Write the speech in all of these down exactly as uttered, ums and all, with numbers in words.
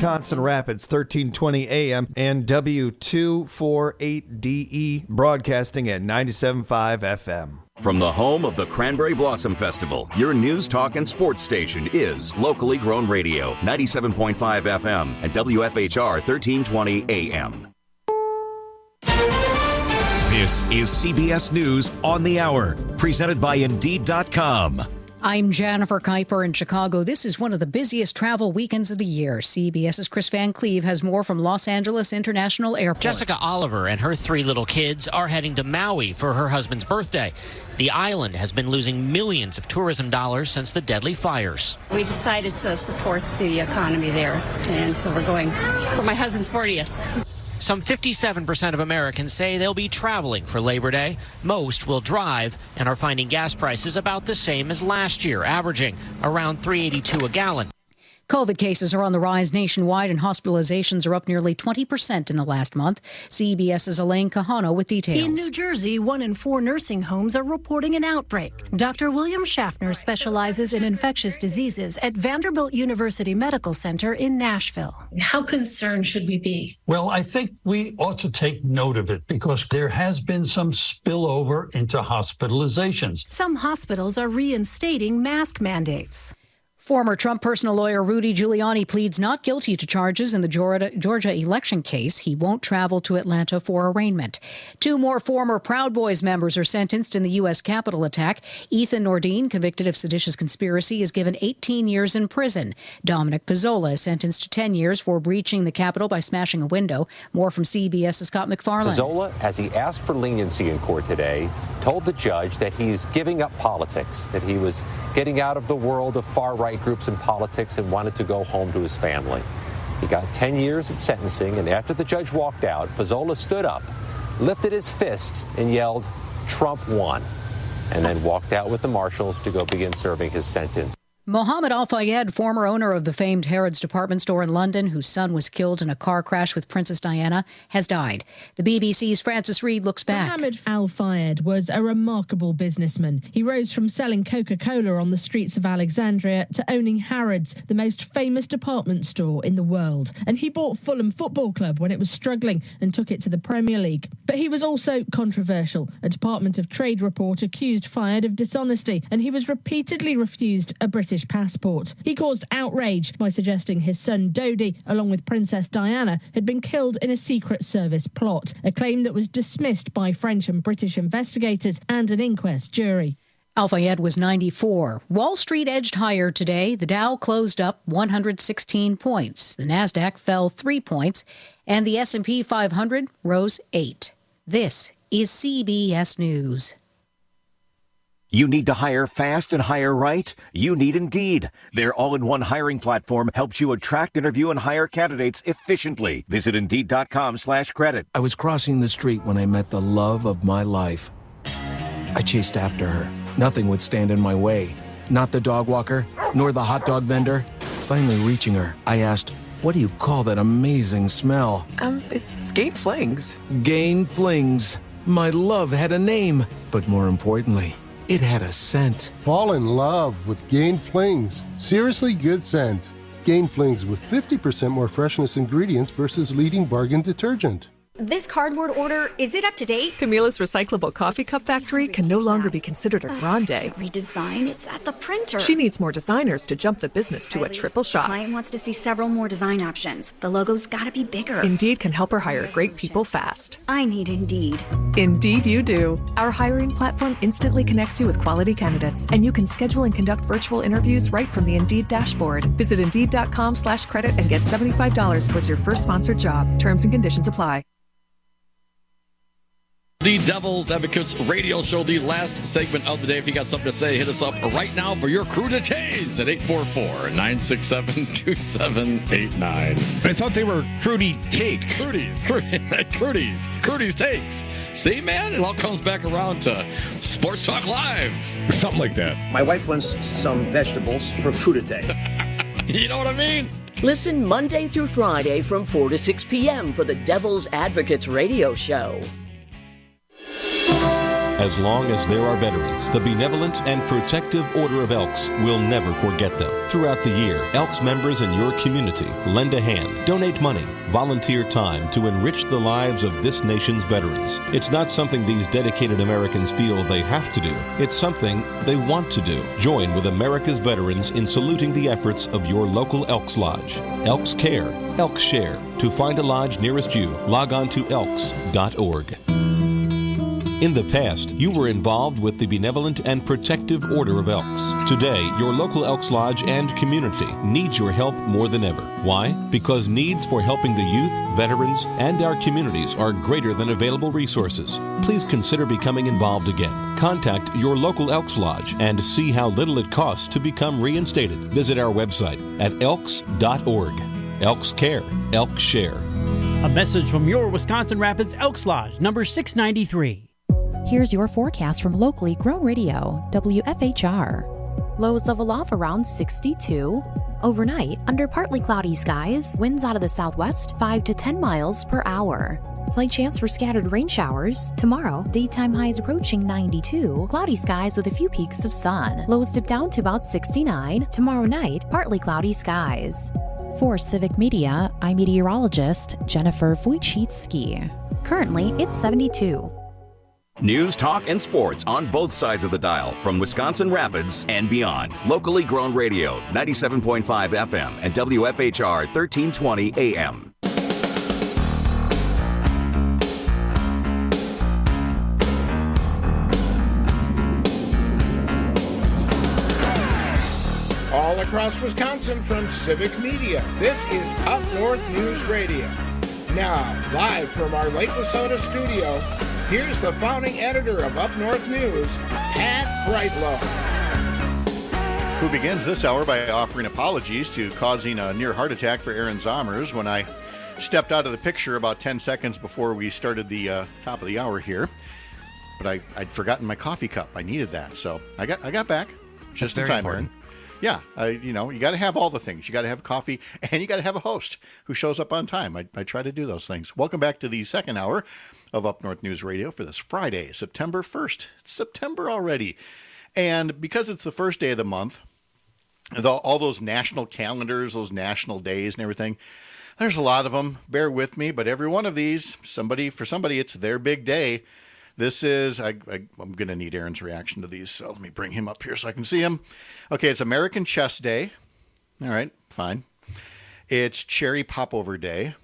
Wisconsin Rapids, thirteen twenty A M, and W two forty-eight D E, broadcasting at ninety-seven point five F M. From the home of the Cranberry Blossom Festival, your news, talk, and sports station is Locally Grown Radio, ninety-seven point five F M and W F H R thirteen twenty A M. This is C B S News on the Hour, presented by Indeed dot com. I'm Jennifer Kuiper in Chicago. This is one of the busiest travel weekends of the year. CBS's Chris Van Cleve has more from Los Angeles International Airport. Jessica Oliver and her three little kids are heading to Maui for her husband's birthday. The island has been losing millions of tourism dollars since the deadly fires. We decided to support the economy there, and so we're going for my husband's fortieth. Some fifty-seven percent of Americans say they'll be traveling for Labor Day. Most will drive and are finding gas prices about the same as last year, averaging around three dollars and eighty-two cents a gallon. COVID cases are on the rise nationwide and hospitalizations are up nearly twenty percent in the last month. CBS's Elaine Kahano with details. In New Jersey, one in four nursing homes are reporting an outbreak. Doctor William Schaffner specializes in infectious diseases at Vanderbilt University Medical Center in Nashville. How concerned should we be? Well, I think we ought to take note of it because there has been some spillover into hospitalizations. Some hospitals are reinstating mask mandates. Former Trump personal lawyer Rudy Giuliani pleads not guilty to charges in the Georgia, Georgia election case. He won't travel to Atlanta for arraignment. Two more former Proud Boys members are sentenced in the U S Capitol attack. Ethan Nordine, convicted of seditious conspiracy, is given eighteen years in prison. Dominic Pizzola is sentenced to ten years for breaching the Capitol by smashing a window. More from CBS's Scott McFarland. Pizzola, as he asked for leniency in court today, told the judge that he's giving up politics, that he was getting out of the world of far-right groups in politics and wanted to go home to his family. He got ten years at sentencing, and after the judge walked out, Pizzola stood up, lifted his fist, and yelled, "Trump won," and then walked out with the marshals to go begin serving his sentence. Mohammed Al-Fayed, former owner of the famed Harrods department store in London, whose son was killed in a car crash with Princess Diana, has died. The B B C's Francis Reid looks back. Mohammed Al-Fayed was a remarkable businessman. He rose from selling Coca-Cola on the streets of Alexandria to owning Harrods, the most famous department store in the world. And he bought Fulham Football Club when it was struggling and took it to the Premier League. But he was also controversial. A Department of Trade report accused Fayed of dishonesty, and he was repeatedly refused a British passport. He caused outrage by suggesting his son Dodi, along with Princess Diana, had been killed in a Secret Service plot, a claim that was dismissed by French and British investigators and an inquest jury. Al-Fayed was ninety-four. Wall Street edged higher today. The Dow closed up one hundred sixteen points. The Nasdaq fell three points, and the S and P five hundred rose eight. This is C B S News. You need to hire fast and hire right? You need Indeed. Their all-in-one hiring platform helps you attract, interview, and hire candidates efficiently. Visit Indeed.com slash credit. I was crossing the street when I met the love of my life. I chased after her. Nothing would stand in my way. Not the dog walker, nor the hot dog vendor. Finally reaching her, I asked, "What do you call that amazing smell?" Um, it's Gain Flings. Gain Flings. My love had a name, but more importantly, it had a scent. Fall in love with Gain Flings. Seriously good scent. Gain Flings with fifty percent more freshness ingredients versus leading bargain detergent. This cardboard order, is it up to date? Camila's Recyclable Coffee Cup Factory can no longer be considered a grande. Redesign? It's at the printer. She needs more designers to jump the business to a triple shot. Client wants to see several more design options. The logo's gotta be bigger. Indeed can help her hire great people fast. I need Indeed. Indeed you do. Our hiring platform instantly connects you with quality candidates, and you can schedule and conduct virtual interviews right from the Indeed dashboard. Visit Indeed.com slash credit and get seventy-five dollars towards your first sponsored job. Terms and conditions apply. The Devil's Advocates radio show, the last segment of the day. If you got something to say, hit us up right now for your crudités at eight four four, nine six seven, two seven eight nine. I thought they were Crudy Takes. Crudies, Crudies, Crudies Takes. See, man, it all comes back around to Sports Talk Live. Something like that. My wife wants some vegetables for crudité. You know what I mean? Listen Monday through Friday from four to six p.m. for the Devil's Advocates radio show. As long as there are veterans, the Benevolent and Protective Order of Elks will never forget them. Throughout the year, Elks members in your community lend a hand, donate money, volunteer time to enrich the lives of this nation's veterans. It's not something these dedicated Americans feel they have to do. It's something they want to do. Join with America's veterans in saluting the efforts of your local Elks Lodge. Elks Care, Elks Share. To find a lodge nearest you, log on to elks dot org. In the past, you were involved with the Benevolent and Protective Order of Elks. Today, your local Elks Lodge and community needs your help more than ever. Why? Because needs for helping the youth, veterans, and our communities are greater than available resources. Please consider becoming involved again. Contact your local Elks Lodge and see how little it costs to become reinstated. Visit our website at elks dot org. Elks Care, Elks Share. A message from your Wisconsin Rapids Elks Lodge, number six ninety-three. Here's your forecast from locally grown radio, W F H R. Lows level off around sixty-two. Overnight, under partly cloudy skies, winds out of the southwest five to ten miles per hour. Slight chance for scattered rain showers. Tomorrow, daytime highs approaching ninety-two. Cloudy skies with a few peaks of sun. Lows dip down to about sixty-nine. Tomorrow night, partly cloudy skies. For Civic Media, I'm meteorologist Jennifer Wojcicki. Currently, it's seventy-two. News, talk, and sports on both sides of the dial from Wisconsin Rapids and beyond. Locally grown radio, ninety-seven point five F M and W F H R thirteen twenty A M. All across Wisconsin from Civic Media, this is Up North News Radio. Now, live from our Lake Wissota studio, here's the founding editor of Up North News, Pat Brightlow. Who begins this hour by offering apologies to causing a near heart attack for Aaron Zommers when I stepped out of the picture about ten seconds before we started the uh, top of the hour here. But I, I'd forgotten my coffee cup. I needed that, so I got I got back just in time, Aaron. Yeah, uh, you know, you got to have all the things. You got to have coffee, and you got to have a host who shows up on time. I, I try to do those things. Welcome back to the second hour of Up North News Radio for this Friday, September first. It's September already. And because it's the first day of the month, the, all those national calendars, those national days and everything, there's a lot of them. Bear with me, but every one of these, somebody for somebody, it's their big day. This is, I, I, I'm going to need Aaron's reaction to these, so let me bring him up here so I can see him. Okay, it's American Chess Day. All right, fine. It's Cherry Popover Day.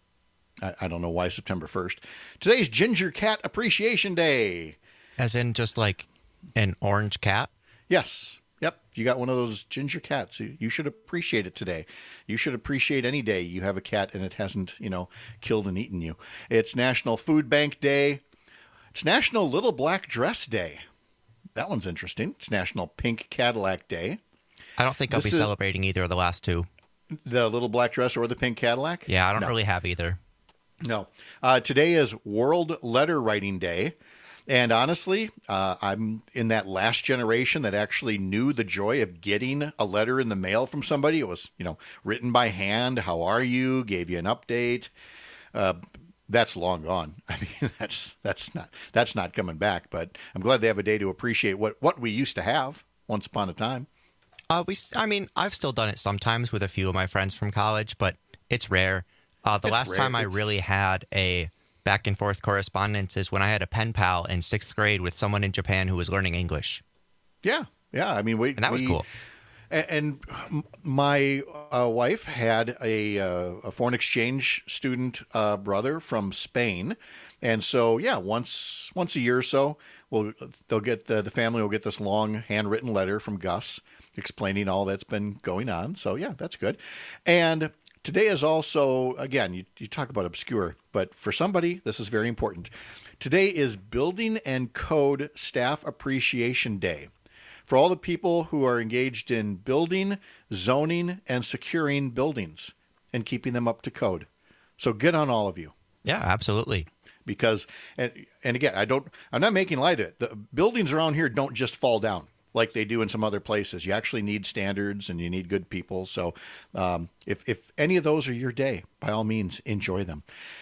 I, I don't know why September first. Today's Ginger Cat Appreciation Day. As in just like an orange cat? Yes. Yep. You got one of those ginger cats. You, you should appreciate it today. You should appreciate any day you have a cat and it hasn't, you know, killed and eaten you. It's National Food Bank Day. It's National Little Black Dress Day. That one's interesting. It's National Pink Cadillac Day. I don't think This I'll be is- celebrating either of the last two. The little black dress or the pink Cadillac? Yeah, I don't No. really have either. No. Uh, today is World Letter Writing Day. And honestly, uh, I'm in that last generation that actually knew the joy of getting a letter in the mail from somebody. It was, you know, written by hand. How are you? Gave you an update. Uh, that's long gone. I mean, that's that's not that's not coming back. But I'm glad they have a day to appreciate what, what we used to have once upon a time. Uh, we, I mean, I've still done it sometimes with a few of my friends from college, but it's rare. Uh, the It's last rare. time I It's- really had a back and forth correspondence is when I had a pen pal in sixth grade with someone in Japan who was learning English. Yeah, yeah. I mean, we And that was we- cool. And, and my uh, wife had a, uh, a foreign exchange student uh, brother from Spain, and so yeah, once once a year or so, we'll they'll get the the family will get this long handwritten letter from Gus explaining all that's been going on. So yeah, that's good. And today is also, again, you, you talk about obscure, but for somebody, this is very important. Today is Building and Code Staff Appreciation Day. For all the people who are engaged in building, zoning, and securing buildings and keeping them up to code. So good on all of you. Yeah, absolutely. Because, and, and again, I don't, I'm not making light of it. The buildings around here don't just fall down like they do in some other places. You actually need standards and you need good people. So um, if, if any of those are your day, by all means, enjoy them.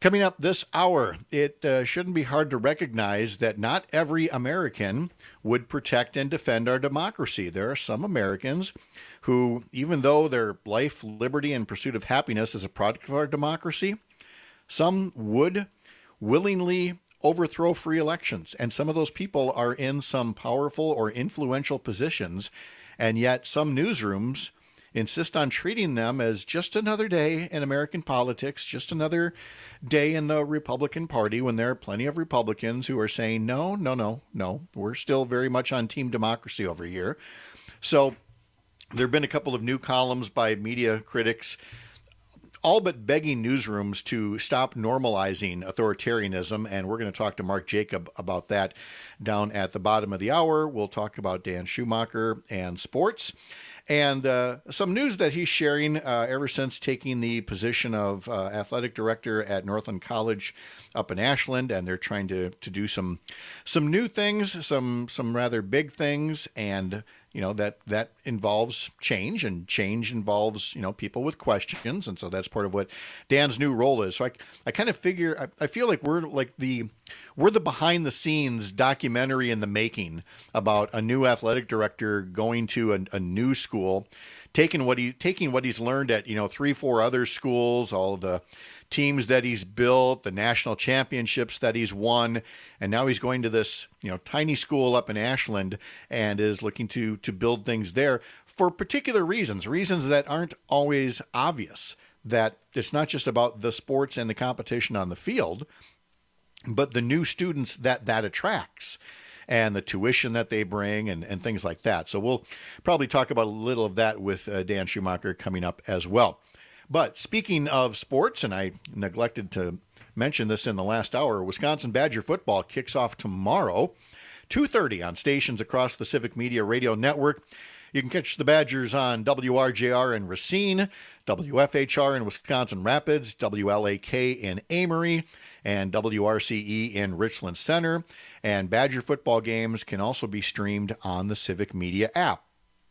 Coming up this hour, it uh, shouldn't be hard to recognize that not every American would protect and defend our democracy. There are some Americans who, even though their life, liberty, and pursuit of happiness is a product of our democracy, some would willingly overthrow free elections. And some of those people are in some powerful or influential positions, and yet some newsrooms insist on treating them as just another day in American politics, just another day in the Republican Party, when there are plenty of Republicans who are saying, no, no, no, no, we're still very much on team democracy over here. So there have been a couple of new columns by media critics, all but begging newsrooms to stop normalizing authoritarianism, and we're going to talk to Mark Jacob about that down at the bottom of the hour. We'll talk about Dan Schumacher and sports. And uh, some news that he's sharing uh, ever since taking the position of uh, athletic director at Northland College up in Ashland, and they're trying to to do some some new things, some some rather big things, and you know that that involves change, and change involves you know people with questions, and so that's part of what Dan's new role is. So I I kind of figure I, I feel like we're like the we're the behind the scenes documentary in the making about a new athletic director going to a, a new school, taking what he taking what he's learned at you know three four other schools, all of the teams that he's built, the national championships that he's won, and now he's going to this you know tiny school up in Ashland and is looking to to build things there for particular reasons, reasons that aren't always obvious. That it's not just about the sports and the competition on the field, but the new students that that attracts and the tuition that they bring and, and things like that. So we'll probably talk about a little of that with uh, Dan Schumacher coming up as well. But speaking of sports, and I neglected to mention this in the last hour, Wisconsin Badger football kicks off tomorrow, two thirty on stations across the Civic Media Radio Network. You can catch the Badgers on W R J R in Racine, W F H R in Wisconsin Rapids, W L A K in Amory, and W R C E in Richland Center. And Badger football games can also be streamed on the Civic Media app.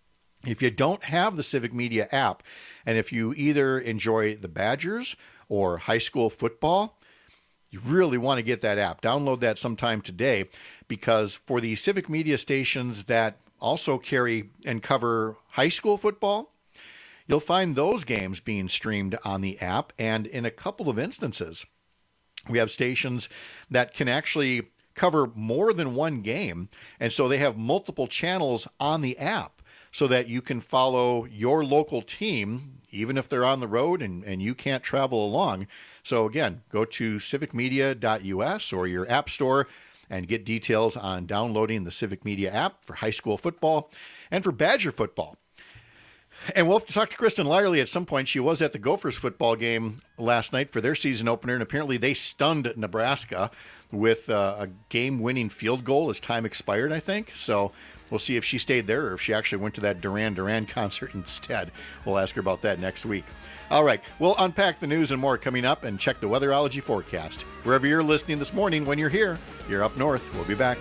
If you don't have the Civic Media app, and if you either enjoy the Badgers or high school football, you really want to get that app. Download that sometime today, because for the Civic Media stations that also carry and cover high school football, you'll find those games being streamed on the app. And in a couple of instances, we have stations that can actually cover more than one game, and so they have multiple channels on the app, so that you can follow your local team, even if they're on the road and, and you can't travel along. So again, go to civic media dot U S or your app store and get details on downloading the Civic Media app for high school football and for Badger football. And we'll have to talk to Kristen Lyerly at some point. She was at the Gophers football game last night for their season opener, and apparently they stunned Nebraska with uh, a game-winning field goal as time expired, I think. So we'll see if she stayed there or if she actually went to that Duran Duran concert instead. We'll ask her about that next week. All right, we'll unpack the news and more coming up and check the weatherology forecast. Wherever you're listening this morning, when you're here, you're up north. We'll be back.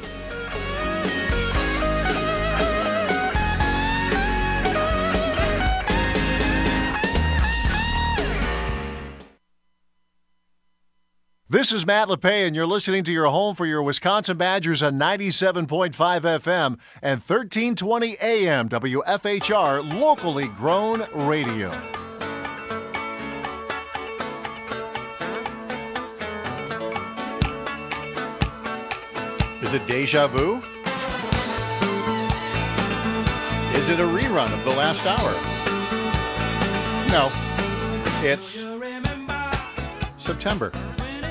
This is Matt LePay, and you're listening to your home for your Wisconsin Badgers on ninety-seven point five F M and thirteen twenty A M W F H R, locally grown radio. Is it deja vu? Is it a rerun of the last hour? No, it's September.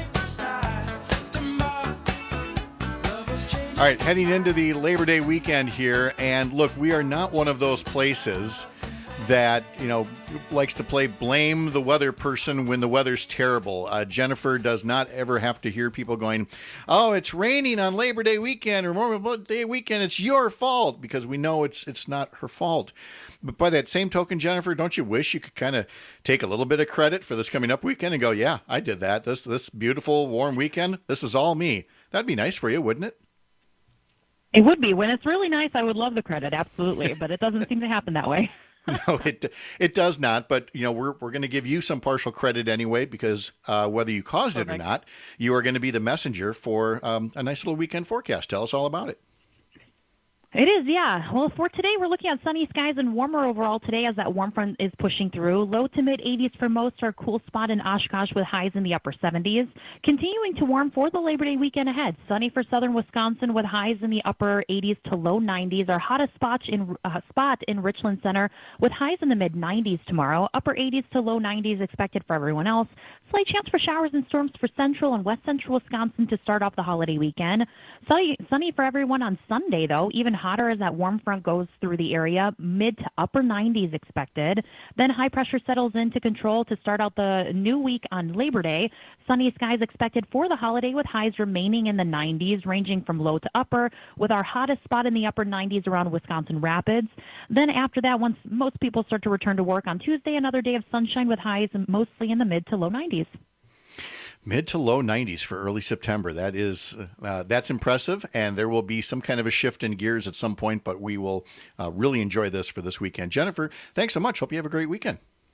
All right, heading into the Labor Day weekend here, and look, we are not one of those places that, you know, likes to play blame the weather person when the weather's terrible. Uh, Jennifer does not ever have to hear people going, oh, it's raining on Labor Day weekend or Memorial Day weekend, it's your fault, because we know it's it's not her fault. But by that same token, Jennifer, don't you wish you could kind of take a little bit of credit for this coming up weekend and go, yeah, I did that. This, this beautiful, warm weekend, this is all me. That'd be nice for you, wouldn't it? It would be. When it's really nice, I would love the credit, absolutely. But it doesn't seem to happen that way. No, it it does not. But you know, we're we're going to give you some partial credit anyway, because uh, whether you caused Perfect. it or not, you are going to be the messenger for um, a nice little weekend forecast. Tell us all about it. It is, yeah. Well, for today, we're looking at sunny skies and warmer overall today as that warm front is pushing through. Low to mid eighties for most. Our cool spot in Oshkosh with highs in the upper seventies. Continuing to warm for the Labor Day weekend ahead. Sunny for southern Wisconsin with highs in the upper eighties to low nineties. Our hottest spot in uh, spot in Richland Center with highs in the mid nineties tomorrow. Upper eighties to low nineties expected for everyone else. Slight chance for showers and storms for central and west central Wisconsin to start off the holiday weekend. Sunny, sunny for everyone on Sunday, though. Even hotter as that warm front goes through the area. Mid to upper nineties expected. Then high pressure settles into control to start out the new week on Labor Day. Sunny skies expected for the holiday with highs remaining in the nineties, ranging from low to upper, with our hottest spot in the upper nineties around Wisconsin Rapids. Then after that, once most people start to return to work on Tuesday, another day of sunshine with highs mostly in the mid to low nineties. Mid to low nineties for early September. That is, uh, that's impressive, and there will be some kind of a shift in gears at some point, but we will uh, really enjoy this for this weekend. Jennifer, thanks so much. Hope you have a great weekend.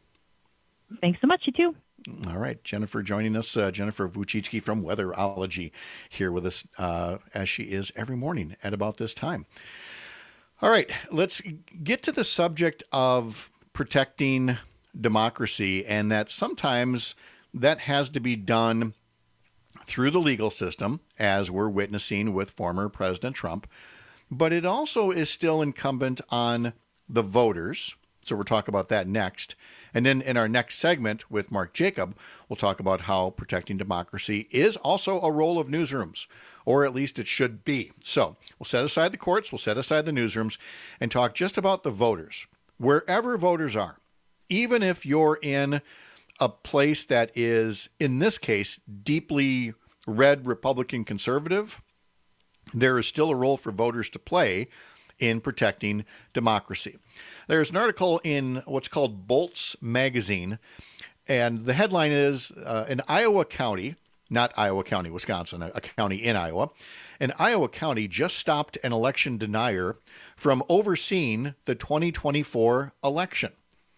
Thanks so much. You too. All right. Jennifer joining us, uh, Jennifer Vucicki from Weatherology, here with us uh, as she is every morning at about this time. All right. Let's get to the subject of protecting democracy, and that sometimes that has to be done through the legal system, as we're witnessing with former President Trump. But it also is still incumbent on the voters. So we'll talk about that next. And then in our next segment with Mark Jacob, we'll talk about how protecting democracy is also a role of newsrooms, or at least it should be. So we'll set aside the courts, we'll set aside the newsrooms, and talk just about the voters. Wherever voters are, even if you're in a place that is, in this case, deeply red Republican conservative, there is still a role for voters to play in protecting democracy. There's an article in what's called Bolts Magazine, and the headline is, uh, an Iowa county, not Iowa County, Wisconsin, a, a county in Iowa, an Iowa county just stopped an election denier from overseeing the twenty twenty-four election.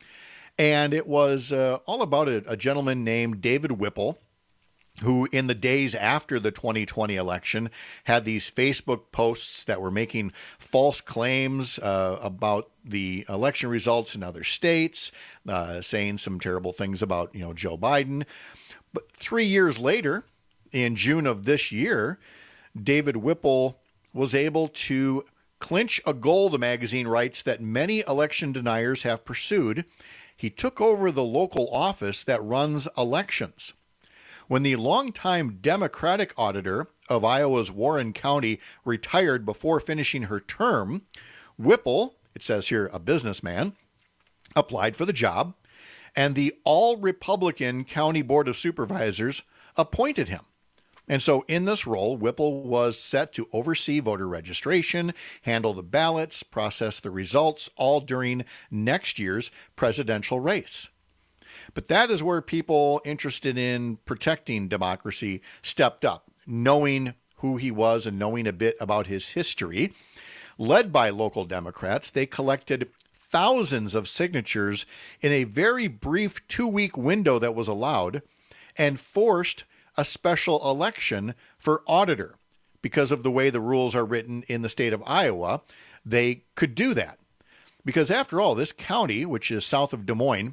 And it was uh, all about a, a gentleman named David Whipple, who in the days after the twenty twenty election had these Facebook posts that were making false claims uh, about the election results in other states, uh, saying some terrible things about, you know, Joe Biden. But three years later, in June of this year, David Whipple was able to clinch a goal, the magazine writes, that many election deniers have pursued. He took over the local office that runs elections. When the longtime Democratic auditor of Iowa's Warren County retired before finishing her term, Whipple, it says here a businessman, applied for the job, and the all-Republican County Board of Supervisors appointed him. And so in this role, Whipple was set to oversee voter registration, handle the ballots, process the results, all during next year's presidential race. But that is where people interested in protecting democracy stepped up, knowing who he was and knowing a bit about his history. Led by local Democrats, they collected thousands of signatures in a very brief two-week window that was allowed and forced a special election for auditor. Because of the way the rules are written in the state of Iowa, they could do that. Because after all, this county, which is south of Des Moines,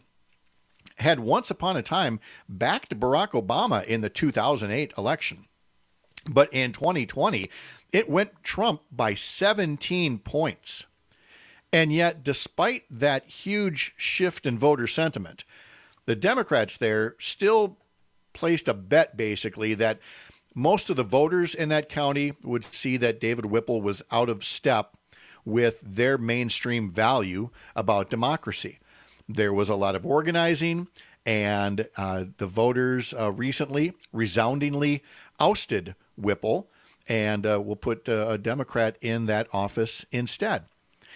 had once upon a time backed Barack Obama in the two thousand eight election. But in twenty twenty, it went Trump by seventeen points. And yet, despite that huge shift in voter sentiment, the Democrats there still placed a bet, basically, that most of the voters in that county would see that David Whipple was out of step with their mainstream value about democracy. There was a lot of organizing, and uh, the voters uh, recently resoundingly ousted Whipple, and uh, will put uh, a Democrat in that office instead.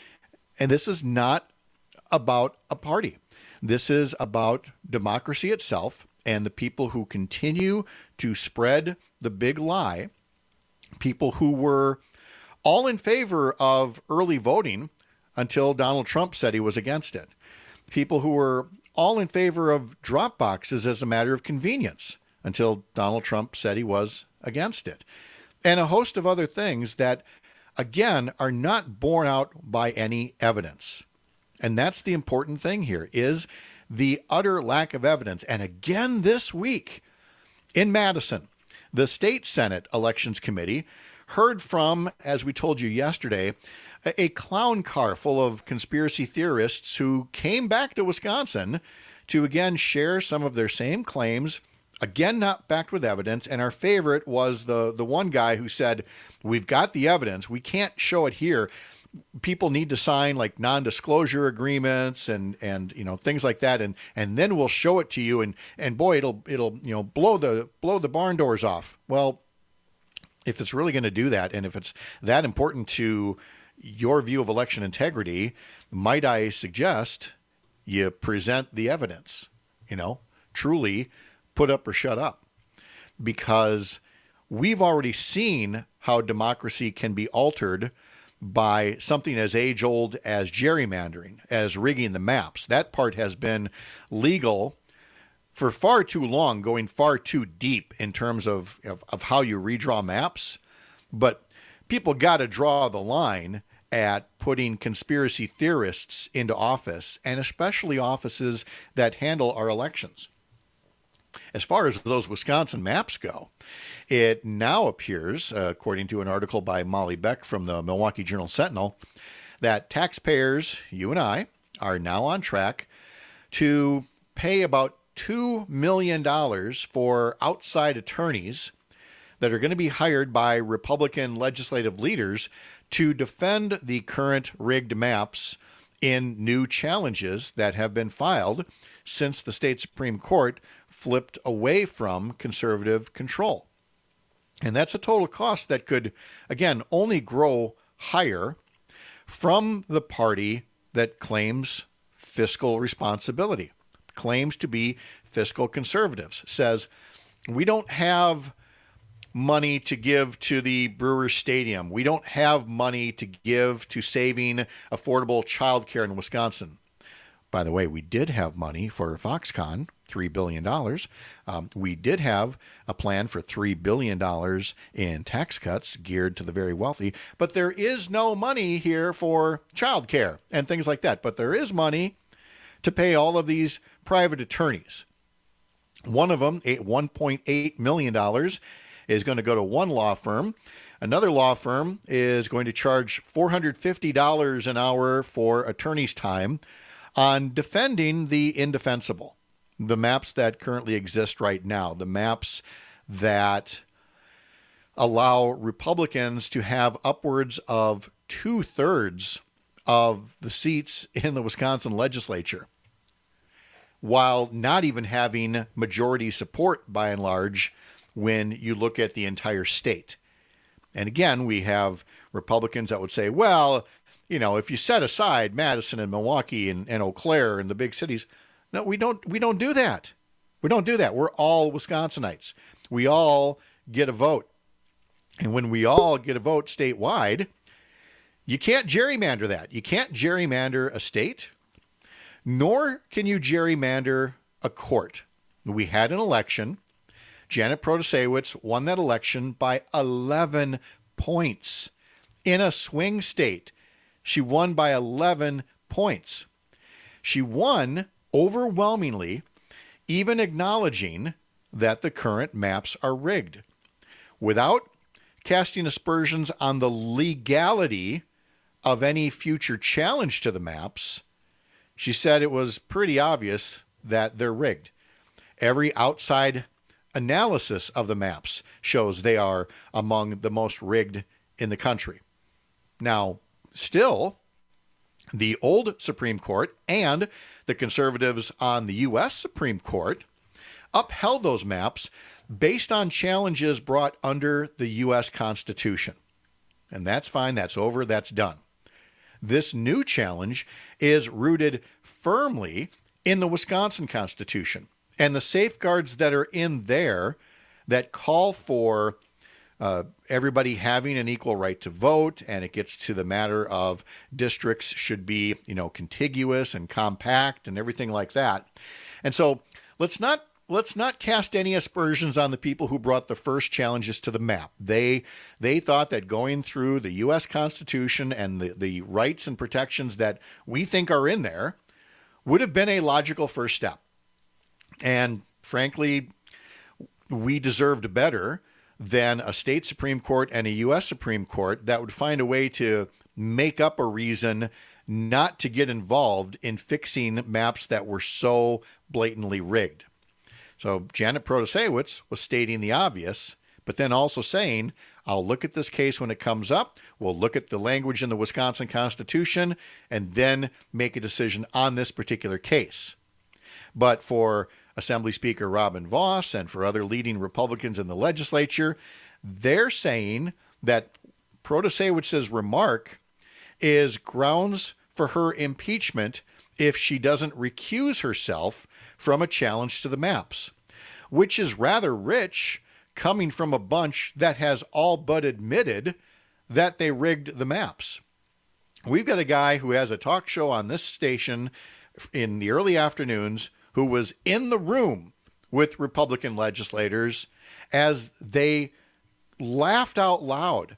And this is not about a party. This is about democracy itself and the people who continue to spread the big lie, people who were all in favor of early voting until Donald Trump said he was against it. people who were all in favor of drop boxes as a matter of convenience until Donald Trump said he was against it. And a host of other things that, again, are not borne out by any evidence. And that's the important thing here, is the utter lack of evidence. And again this week in Madison, the State Senate Elections Committee heard from, as we told you yesterday, a clown car full of conspiracy theorists who came back to Wisconsin to again share some of their same claims, again not backed with evidence. And our favorite was the, the one guy who said, we've got the evidence, we can't show it here. People need to sign like non-disclosure agreements and, and, you know, things like that. And, and then we'll show it to you. And, and boy, it'll, it'll, you know, blow the, blow the barn doors off. Well, if it's really going to do that, and if it's that important to your view of election integrity, might I suggest you present the evidence, you know, truly put up or shut up, because we've already seen how democracy can be altered by something as age-old as gerrymandering, as rigging the maps. That part has been legal for far too long, going far too deep in terms of, of, of how you redraw maps. But people got to draw the line at putting conspiracy theorists into office, and especially offices that handle our elections. As far as those Wisconsin maps go, it now appears, uh, according to an article by Molly Beck from the Milwaukee Journal-Sentinel, that taxpayers, you and I, are now on track to pay about two million dollars for outside attorneys that are going to be hired by Republican legislative leaders to defend the current rigged maps in new challenges that have been filed since the state Supreme Court flipped away from conservative control. And that's a total cost that could, again, only grow higher from the party that claims fiscal responsibility, claims to be fiscal conservatives, says, we don't have money to give to the Brewers Stadium. We don't have money to give to saving affordable childcare in Wisconsin. By the way, we did have money for Foxconn, three billion dollars. Um, we did have a plan for three billion dollars in tax cuts geared to the very wealthy. But there is no money here for childcare and things like that. But there is money to pay all of these private attorneys. One of them, one point eight million dollars, is going to go to one law firm. Another law firm is going to charge four hundred fifty dollars an hour for attorney's time on defending the indefensible, the maps that currently exist right now, the maps that allow Republicans to have upwards of two-thirds of the seats in the Wisconsin legislature, while not even having majority support by and large when you look at the entire state. And again, we have Republicans that would say, well, you know, if you set aside Madison and Milwaukee and, and Eau Claire and the big cities, no, we don't, we don't do that. We don't do that. We're all Wisconsinites. We all get a vote. And when we all get a vote statewide, you can't gerrymander that. You can't gerrymander a state, nor can you gerrymander a court. We had an election. Janet Protasewicz won that election by eleven points in a swing state. She won by eleven points. She won overwhelmingly, even acknowledging that the current maps are rigged, without casting aspersions on the legality of any future challenge to the maps. She said it was pretty obvious that they're rigged. Every outside analysis of the maps shows they are among the most rigged in the country. Now, still, the old Supreme Court and the conservatives on the U S Supreme Court upheld those maps based on challenges brought under the U S Constitution. And that's fine, that's over, that's done. This new challenge is rooted firmly in the Wisconsin Constitution and the safeguards that are in there that call for uh, everybody having an equal right to vote, and it gets to the matter of districts should be, you know, contiguous and compact and everything like that. And so let's not let's not cast any aspersions on the people who brought the first challenges to the map. They they thought that going through the U S Constitution and the, the rights and protections that we think are in there would have been a logical first step. And frankly, we deserved better than a state Supreme Court and a U S Supreme Court that would find a way to make up a reason not to get involved in fixing maps that were so blatantly rigged. So Janet Protasiewicz was stating the obvious, but then also saying, I'll look at this case when it comes up. We'll look at the language in the Wisconsin Constitution and then make a decision on this particular case. But for Assembly Speaker Robin Vos and for other leading Republicans in the legislature, they're saying that Protasiewicz's remark is grounds for her impeachment if she doesn't recuse herself from a challenge to the maps, which is rather rich coming from a bunch that has all but admitted that they rigged the maps. We've got a guy who has a talk show on this station in the early afternoons who was in the room with Republican legislators as they laughed out loud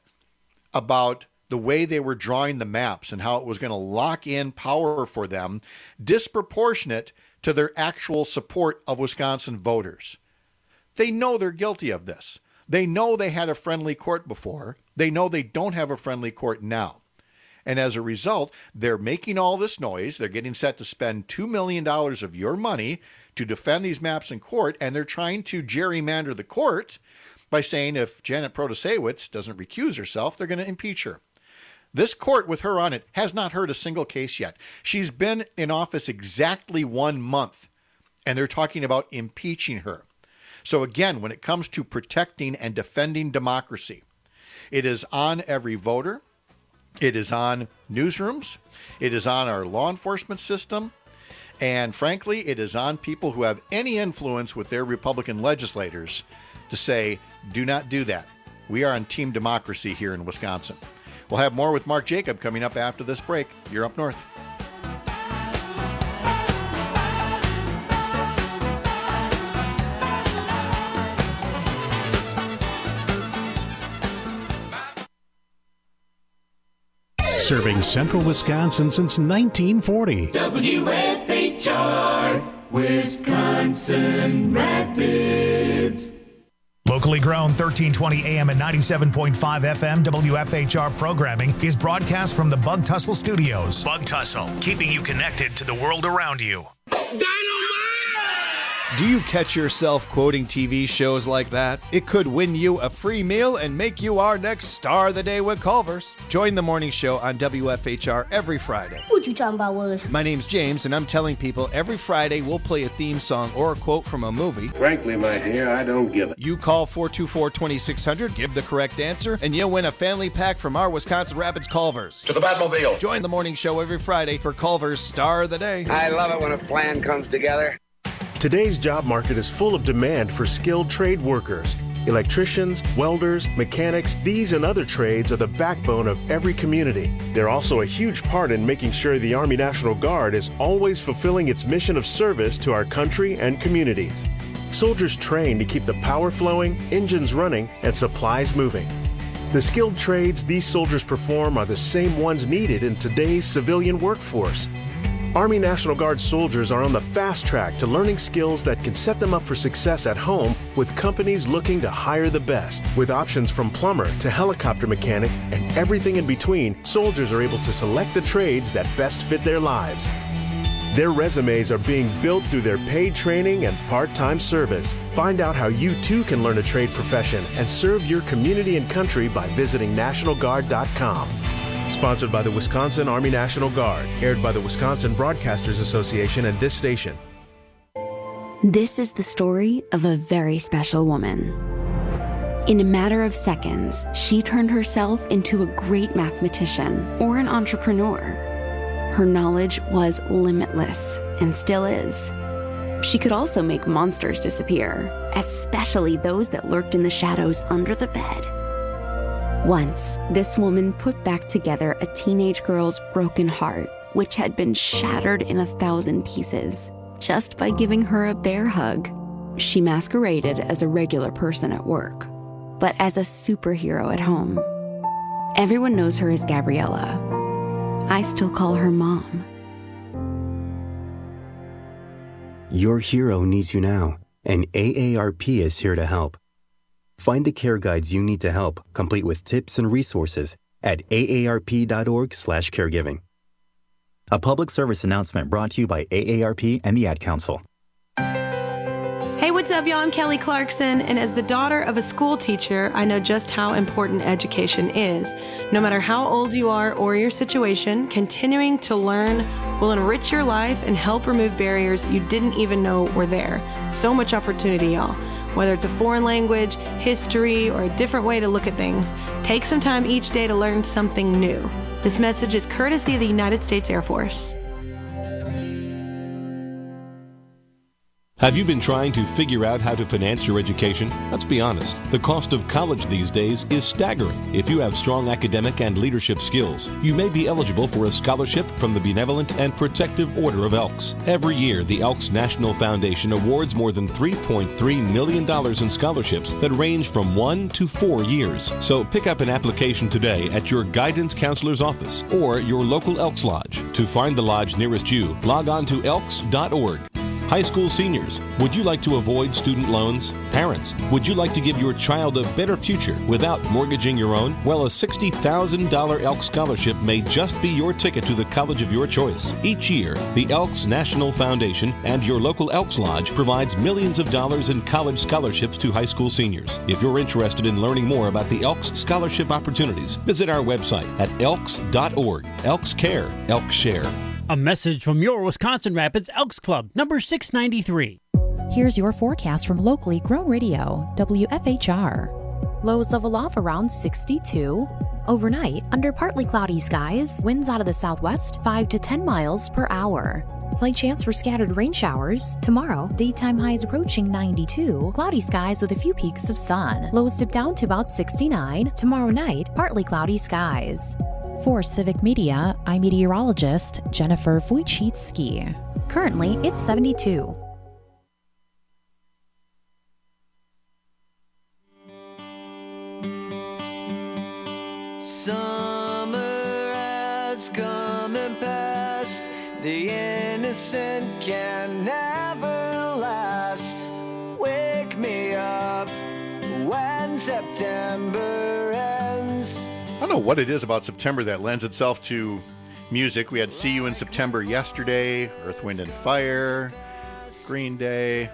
about the way they were drawing the maps and how it was going to lock in power for them disproportionate to their actual support of Wisconsin voters. They know they're guilty of this. They know they had a friendly court before. They know they don't have a friendly court now. And as a result, they're making all this noise. They're getting set to spend two million dollars of your money to defend these maps in court, and they're trying to gerrymander the court by saying if Janet Protasiewicz doesn't recuse herself, they're going to impeach her. This court with her on it has not heard a single case yet. She's been in office exactly one month, and they're talking about impeaching her. So again, when it comes to protecting and defending democracy, it is on every voter. It is on newsrooms. It is on our law enforcement system. And frankly, it is on people who have any influence with their Republican legislators to say, do not do that. We are on team democracy here in Wisconsin. We'll have more with Mark Jacob coming up after this break. You're Up North. Serving central Wisconsin since nineteen forty. W F H R, Wisconsin Rapids. Locally grown thirteen twenty A M and ninety-seven point five F M W F H R programming is broadcast from the Bug Tussle Studios. Bug Tussle, keeping you connected to the world around you. Do you catch yourself quoting T V shows like that? It could win you a free meal and make you our next star of the day with Culver's. Join the morning show on W F H R every Friday. What you talking about, Willis? My name's James, and I'm telling people every Friday we'll play a theme song or a quote from a movie. Frankly, my dear, I don't give it. You call four two four, two six zero zero, give the correct answer, and you'll win a family pack from our Wisconsin Rapids Culver's. To the Batmobile. Join the morning show every Friday for Culver's Star of the Day. I love it when a plan comes together. Today's job market is full of demand for skilled trade workers. Electricians, welders, mechanics, these and other trades are the backbone of every community. They're also a huge part in making sure the Army National Guard is always fulfilling its mission of service to our country and communities. Soldiers train to keep the power flowing, engines running, and supplies moving. The skilled trades these soldiers perform are the same ones needed in today's civilian workforce. Army National Guard soldiers are on the fast track to learning skills that can set them up for success at home with companies looking to hire the best. With options from plumber to helicopter mechanic and everything in between, soldiers are able to select the trades that best fit their lives. Their resumes are being built through their paid training and part-time service. Find out how you too can learn a trade profession and serve your community and country by visiting national guard dot com. Sponsored by the Wisconsin Army National Guard. Aired by the Wisconsin Broadcasters Association and this station. This is the story of a very special woman. In a matter of seconds, she turned herself into a great mathematician or an entrepreneur. Her knowledge was limitless and still is. She could also make monsters disappear, especially those that lurked in the shadows under the bed. Once, this woman put back together a teenage girl's broken heart, which had been shattered in a thousand pieces, just by giving her a bear hug. She masqueraded as a regular person at work, but as a superhero at home. Everyone knows her as Gabriella. I still call her Mom. Your hero needs you now, and A A R P is here to help. Find the care guides you need to help, complete with tips and resources at A A R P dot org slash caregiving. A public service announcement brought to you by A A R P and the Ad Council. Hey, what's up, y'all? I'm Kelly Clarkson, and as the daughter of a school teacher, I know just how important education is. No matter how old you are or your situation, continuing to learn will enrich your life and help remove barriers you didn't even know were there. So much opportunity, y'all. Whether it's a foreign language, history, or a different way to look at things, take some time each day to learn something new. This message is courtesy of the United States Air Force. Have you been trying to figure out how to finance your education? Let's be honest, the cost of college these days is staggering. If you have strong academic and leadership skills, you may be eligible for a scholarship from the Benevolent and Protective Order of Elks. Every year, the Elks National Foundation awards more than three point three million dollars in scholarships that range from one to four years. So pick up an application today at your guidance counselor's office or your local Elks Lodge. To find the lodge nearest you, log on to elks dot org. High school seniors, would you like to avoid student loans? Parents, would you like to give your child a better future without mortgaging your own? Well, a sixty thousand dollars Elks Scholarship may just be your ticket to the college of your choice. Each year, the Elks National Foundation and your local Elks Lodge provides millions of dollars in college scholarships to high school seniors. If you're interested in learning more about the Elks Scholarship opportunities, visit our website at elks dot org. Elks Care, Elks Share. A message from your Wisconsin Rapids Elks Club, number six ninety-three. Here's your forecast from locally grown radio, W F H R. Lows level off around sixty-two. Overnight, under partly cloudy skies, winds out of the southwest five to ten miles per hour. Slight chance for scattered rain showers. Tomorrow, daytime highs approaching ninety-two. Cloudy skies with a few peaks of sun. Lows dip down to about sixty-nine. Tomorrow night, partly cloudy skies. For Civic Media, I'm meteorologist Jennifer Wojcicki. Currently, it's seventy-two. Summer has come and passed. The innocent can never last. Wake me up when September ends. I don't know what it is about September that lends itself to music. We had See You in September yesterday, Earth, Wind, and Fire, Green Day.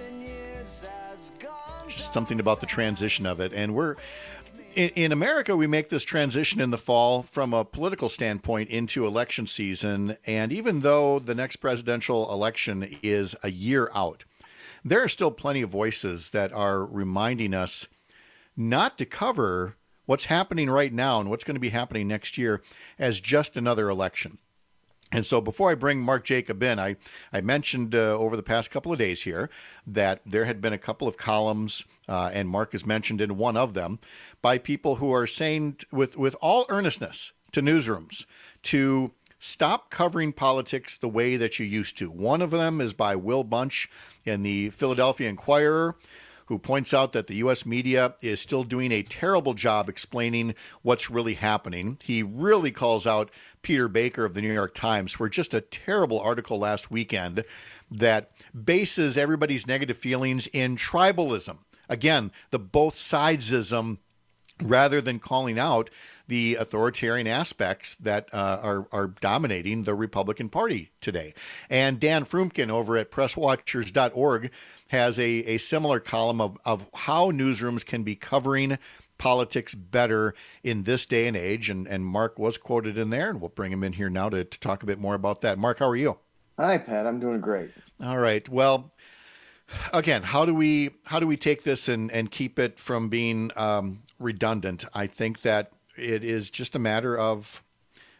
Just something about the transition of it. And we're, in, in America, we make this transition in the fall from a political standpoint into election season. And even though the next presidential election is a year out, there are still plenty of voices that are reminding us not to cover what's happening right now and what's going to be happening next year as just another election. And so before I bring Mark Jacob in, I, I mentioned uh, over the past couple of days here that there had been a couple of columns, uh, and Mark has mentioned in one of them, by people who are saying with, with all earnestness to newsrooms to stop covering politics the way that you used to. One of them is by Will Bunch in the Philadelphia Inquirer, who points out that the U S media is still doing a terrible job explaining what's really happening. He really calls out Peter Baker of the New York Times for just a terrible article last weekend that bases everybody's negative feelings in tribalism. Again, the both sidesism, rather than calling out the authoritarian aspects that uh, are, are dominating the Republican Party today. And Dan Frumkin over at press watchers dot org has a, a similar column of, of how newsrooms can be covering politics better in this day and age. And, and Mark was quoted in there, and we'll bring him in here now to, to talk a bit more about that. Mark, how are you? Hi, Pat. I'm doing great. All right. Well, again, how do we how do we take this and, and keep it from being um, redundant? I think that it is just a matter of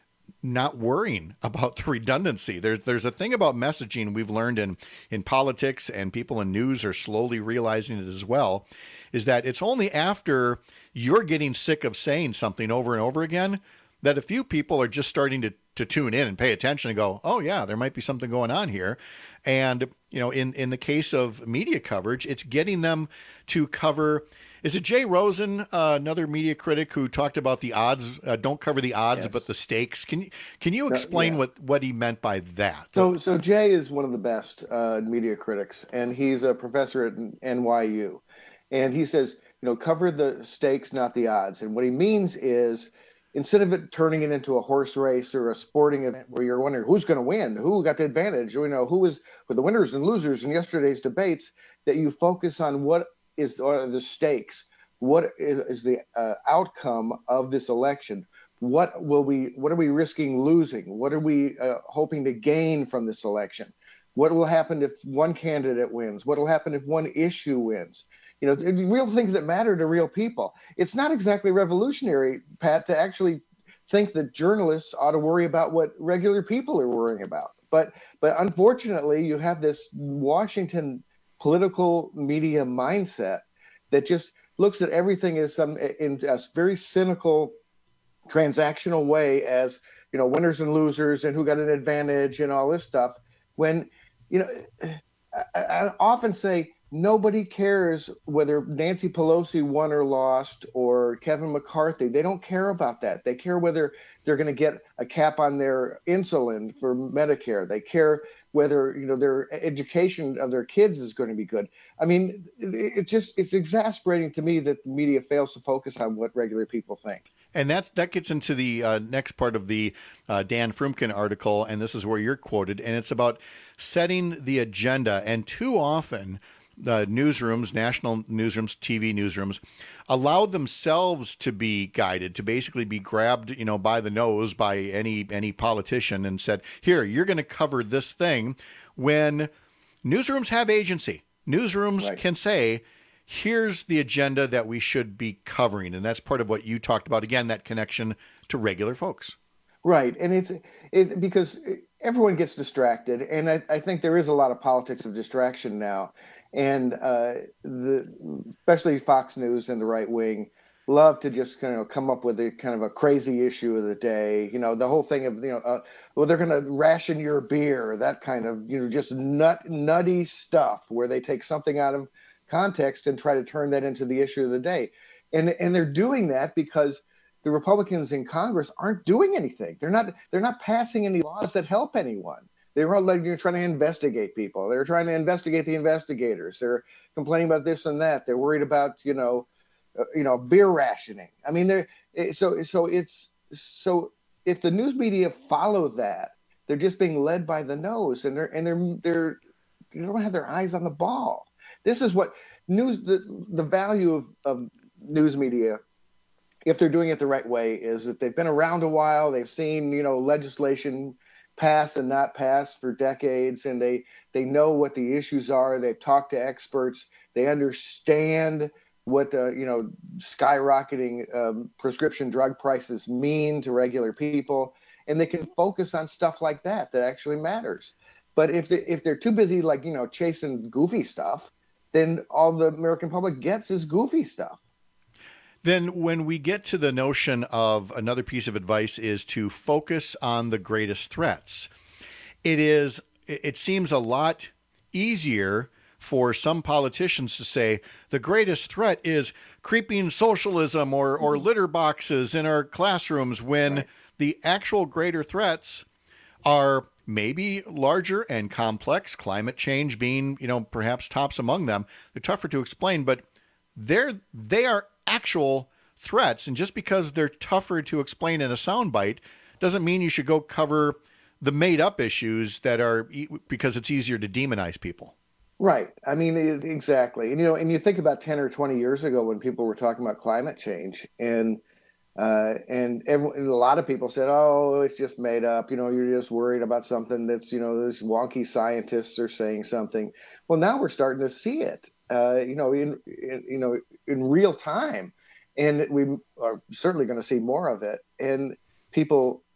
not worrying about the redundancy. There's there's a thing about messaging we've learned in, in politics, and people in news are slowly realizing it as well, is that it's only after you're getting sick of saying something over and over again that a few people are just starting to, to tune in and pay attention and go, oh yeah, there might be something going on here. And, you know, in, in the case of media coverage, it's getting them to cover. Is it Jay Rosen, uh, another media critic, who talked about the odds, uh, don't cover the odds, Yes. but the stakes? Can you, can you explain yes. what, what he meant by that? So, so Jay is one of the best uh, media critics, and he's a professor at N Y U. And he says, you know, cover the stakes, not the odds. And what he means is, instead of it turning it into a horse race or a sporting event where you're wondering who's going to win, who got the advantage, you know, who was with the winners and losers in yesterday's debates, that you focus on what is are the stakes, what is, is the uh, outcome of this election, what will we, what are we risking losing, what are we uh, hoping to gain from this election, what will happen if one candidate wins, what will happen if one issue wins. You know, real things that matter to real people. It's not exactly revolutionary, Pat, to actually think that journalists ought to worry about what regular people are worrying about. But but unfortunately, you have this Washington political media mindset that just looks at everything as some in a very cynical, transactional way, as, you know, winners and losers and who got an advantage and all this stuff. When, you know, I, I often say, nobody cares whether Nancy Pelosi won or lost, or Kevin McCarthy. They don't care about that. They care whether they're going to get a cap on their insulin for Medicare. They care whether, you know, their education of their kids is going to be good. I mean, it, it just it's exasperating to me that the media fails to focus on what regular people think. And that that gets into the uh, next part of the uh, Dan Frumkin article, and this is where you're quoted, and it's about setting the agenda. And too often, the newsrooms, national newsrooms, T V newsrooms, allow themselves to be guided, to basically be grabbed, you know, by the nose by any any politician and said, "Here, you're going to cover this thing." When newsrooms have agency, newsrooms right. can say, "Here's the agenda that we should be covering," and that's part of what you talked about. Again, that connection to regular folks. Right, and it's it because everyone gets distracted, and I, I think there is a lot of politics of distraction now. And uh, the especially Fox News and the right wing love to just kind of come up with a kind of a crazy issue of the day. You know, the whole thing of, you know, uh, well, they're going to ration your beer, that kind of, you know, just nut nutty stuff where they take something out of context and try to turn that into the issue of the day. And and they're doing that because the Republicans in Congress aren't doing anything. They're not they're not passing any laws that help anyone. They were like, you're trying to investigate people. They're trying to investigate the investigators. They're complaining about this and that. They're worried about, you know, uh, you know, beer rationing. I mean, they're so so it's so if the news media follow that, they're just being led by the nose, and they're and they're they're they don't have their eyes on the ball. This is what news the the value of of news media, if they're doing it the right way, is that they've been around a while. They've seen, you know, legislation pass and not pass for decades, and they they know what the issues are. They've talked to experts. They understand what uh, you know skyrocketing um, prescription drug prices mean to regular people, and they can focus on stuff like that that actually matters. But if they, if they're too busy, like, you know, chasing goofy stuff, then all the American public gets is goofy stuff. Then when we get to the notion of another piece of advice is to focus on the greatest threats, it is, it seems a lot easier for some politicians to say the greatest threat is creeping socialism or, or litter boxes in our classrooms, when right. the actual greater threats are maybe larger and complex, climate change being, you know, perhaps tops among them. They're tougher to explain, but they're, they are actual threats. And just because they're tougher to explain in a soundbite doesn't mean you should go cover the made up issues that are because it's easier to demonize people. Right. I mean, exactly. And, you know, and you think about ten or twenty years ago when people were talking about climate change, and uh, and, everyone, and a lot of people said, oh, it's just made up. You know, you're just worried about something that's, you know, those wonky scientists are saying something. Well, now we're starting to see it, uh, you know, in, in, you know, in real time. And we are certainly going to see more of it. And people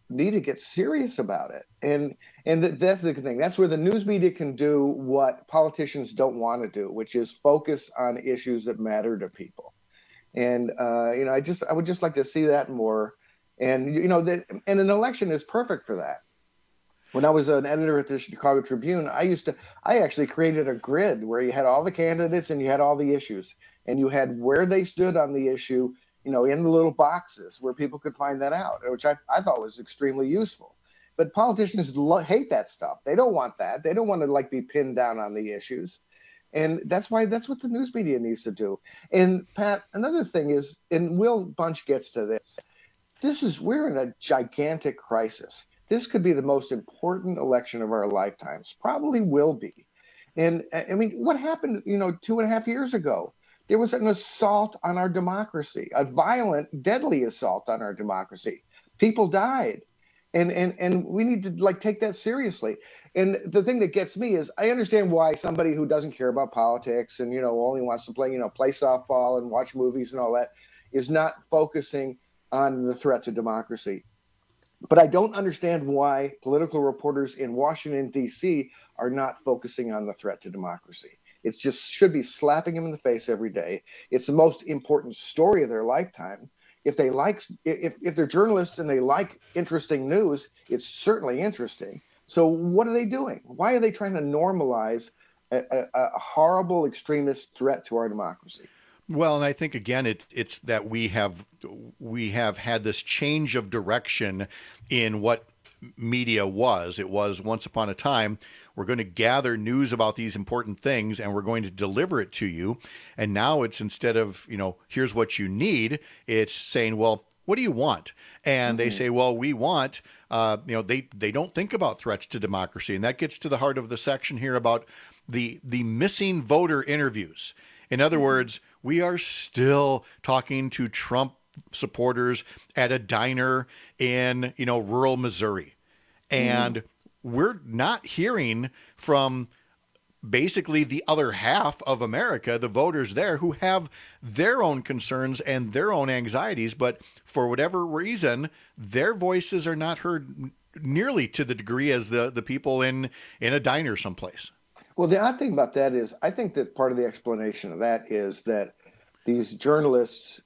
need to get serious about it. And and th- that's the thing. That's where the news media can do what politicians don't want to do, which is focus on issues that matter to people. And uh, you know, I just I would just like to see that more. And you know, the, and an election is perfect for that. When I was an editor at the Chicago Tribune, I used to I actually created a grid where you had all the candidates and you had all the issues, and you had where they stood on the issue, you know, in the little boxes where people could find that out, which I, I thought was extremely useful. But politicians lo- hate that stuff. They don't want that. They don't want to like be pinned down on the issues. And that's why that's what the news media needs to do. And Pat, another thing is, and Will Bunch gets to this, this is, we're in a gigantic crisis. This could be the most important election of our lifetimes, probably will be. And I mean, what happened, you know, two and a half years ago? There was an assault on our democracy, a violent, deadly assault on our democracy. People died. And and and we need to like take that seriously. And the thing that gets me is I understand why somebody who doesn't care about politics and, you know, only wants to play, you know, play softball and watch movies and all that is not focusing on the threat to democracy. But I don't understand why political reporters in Washington, D C are not focusing on the threat to democracy. It's just should be slapping them in the face every day. It's the most important story of their lifetime. If they like, if, if they're journalists and they like interesting news, it's certainly interesting. So what are they doing? Why are they trying to normalize a, a, a horrible extremist threat to our democracy? Well, and I think again, it, it's that we have we have had this change of direction in what media was. It was once upon a time, we're going to gather news about these important things and we're going to deliver it to you. And now it's instead of, you know, here's what you need, it's saying, well, what do you want? And mm-hmm. they say, well, we want, uh, you know, they, they don't think about threats to democracy. And that gets to the heart of the section here about the, the missing voter interviews. In other mm-hmm. words, we are still talking to Trump supporters at a diner in, you know, rural Missouri. And mm. we're not hearing from basically the other half of America, the voters there who have their own concerns and their own anxieties. But for whatever reason, their voices are not heard nearly to the degree as the, the people in, in a diner someplace. Well, the odd thing about that is I think that part of the explanation of that is that these journalists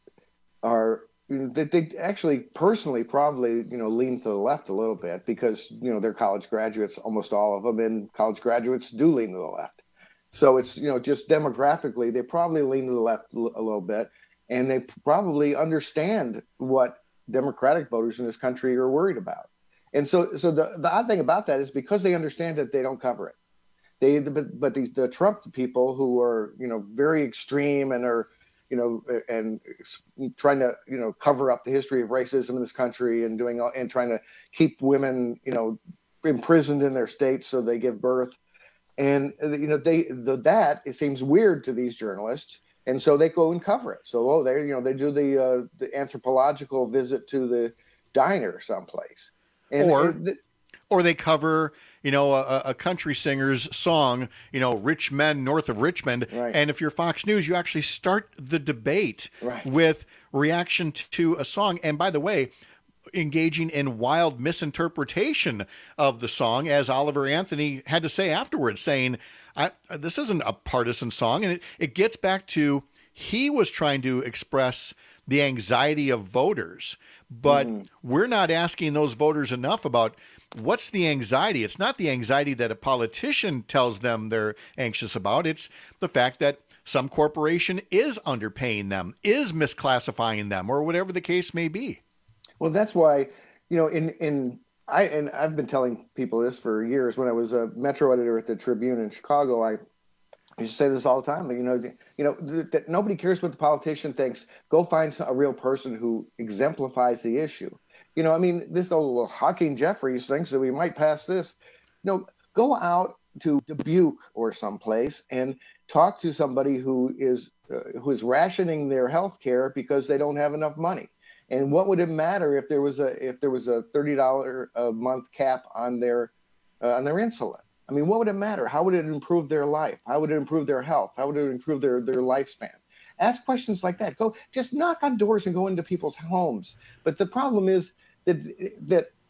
are they, they actually personally probably, you know, lean to the left a little bit because, you know, they're college graduates, almost all of them, and college graduates do lean to the left. So it's, you know, just demographically, they probably lean to the left a little bit, and they probably understand what Democratic voters in this country are worried about. And so so the, the odd thing about that is because they understand it, they don't cover it. They, but, but the, the Trump people who are, you know, very extreme and are, you know, and trying to, you know, cover up the history of racism in this country and doing and trying to keep women, you know, imprisoned in their states so they give birth. And, you know, they the, that it seems weird to these journalists. And so they go and cover it. So, oh, they, you know, they do the uh, the anthropological visit to the diner someplace. And, or, and the, or they cover, you know, a, a country singer's song, you know, Rich Men North of Richmond. Right. And if you're Fox News, you actually start the debate right. with reaction to a song. And by the way, engaging in wild misinterpretation of the song, as Oliver Anthony had to say afterwards, saying, I, this isn't a partisan song. And it, it gets back to he was trying to express the anxiety of voters, but mm. we're not asking those voters enough about what's the anxiety. It's not the anxiety that a politician tells them they're anxious about. It's the fact that some corporation is underpaying them, is misclassifying them, or whatever the case may be. Well, that's why, you know, in, in I and I've been telling people this for years. When I was a Metro editor at the Tribune in Chicago, I used to say this all the time. You know, you know, th- th- nobody cares what the politician thinks. Go find a real person who exemplifies the issue. You know, I mean, this old Hakeem Jeffries thinks that we might pass this. No, go out to Dubuque or someplace and talk to somebody who is uh, who is rationing their health care because they don't have enough money. And what would it matter if there was a if there was a thirty dollars a month cap on their uh, on their insulin? I mean, what would it matter? How would it improve their life? How would it improve their health? How would it improve their, their lifespan? Ask questions like that. Go just knock on doors and go into people's homes. But the problem is that that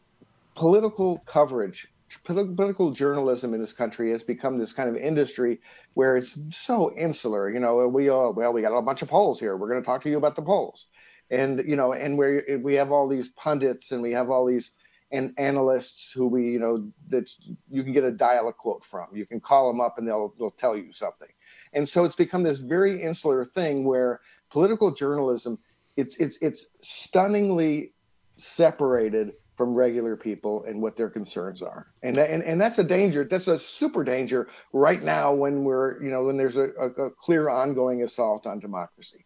political coverage, political journalism in this country has become this kind of industry where it's so insular. You know, we all, well, we got a bunch of polls here. We're going to talk to you about the polls. And, you know, and where we have all these pundits and we have all these and analysts who we, you know, that you can get a dial-up quote from. You can call them up and they'll they'll tell you something. And so it's become this very insular thing where political journalism, it's it's it's stunningly separated from regular people and what their concerns are. And, and and that's a danger. That's a super danger right now when we're, you know, when there's a, a, a clear ongoing assault on democracy.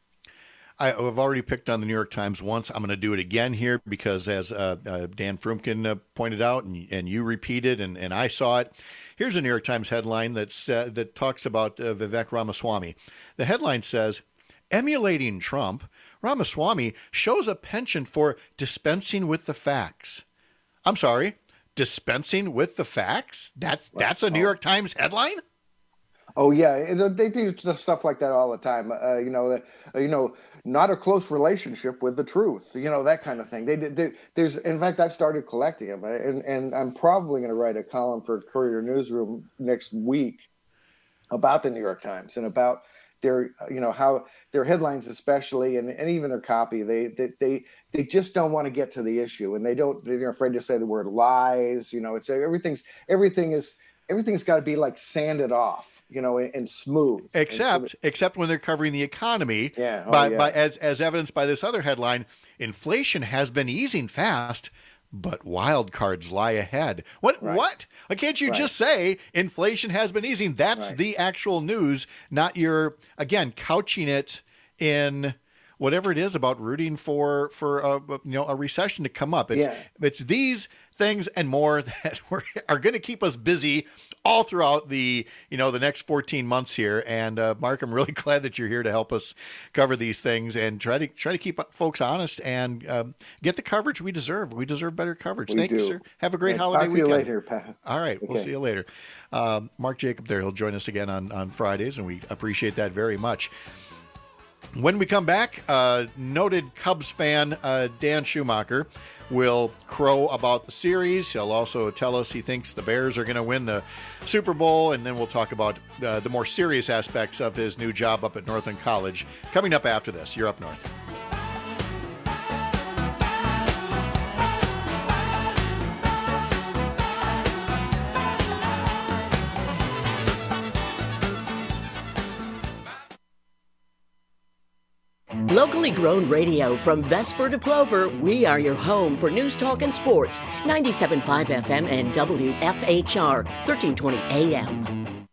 I've already picked on the New York Times once. I'm going to do it again here because as uh, uh, Dan Frumkin uh, pointed out and, and you repeated and, and I saw it. Here's a New York Times headline that's, uh, that talks about uh, Vivek Ramaswamy. The headline says, emulating Trump, Ramaswamy shows a penchant for dispensing with the facts. I'm sorry, dispensing with the facts? That, that's a New York Times headline? Oh yeah, they do stuff like that all the time. Uh, you know, uh, you know, not a close relationship with the truth. You know, that kind of thing. They, they there's, in fact, I've started collecting them, and and I'm probably going to write a column for Courier Newsroom next week about the New York Times and about their, you know, how their headlines, especially, and, and even their copy. They they they they just don't want to get to the issue, and they don't. They're afraid to say the word lies. You know, it's everything's everything is everything's got to be like sanded off. You know, and smooth. Except, and so, except when they're covering the economy. Yeah. Oh, by, yeah. by as as evidenced by this other headline, inflation has been easing fast, but wild cards lie ahead. What? Right. What? Can't you right. just say inflation has been easing? That's right. the actual news, not your again couching it in whatever it is about rooting for for a, you know a recession to come up. It's yeah. it's these things and more that were, are going to keep us busy all throughout the, you know, the next fourteen months here. And uh, Mark, I'm really glad that you're here to help us cover these things and try to try to keep folks honest and um, get the coverage we deserve. We deserve better coverage. We Thank do. you, sir. Have a great yeah, holiday talk to weekend. you later, Pat. All right. Okay. We'll see you later. Um, Mark Jacob there. He'll join us again on, on Fridays, and we appreciate that very much. When we come back, uh, noted Cubs fan uh, Dan Schumacher will crow about the series. He'll also tell us he thinks the Bears are going to win the Super Bowl, and then we'll talk about uh, the more serious aspects of his new job up at Northland College. Coming up after this, you're Up North. Locally grown radio from Vesper to Plover, we are your home for news, talk, and sports. ninety-seven point five F M and W F H R, thirteen twenty A M.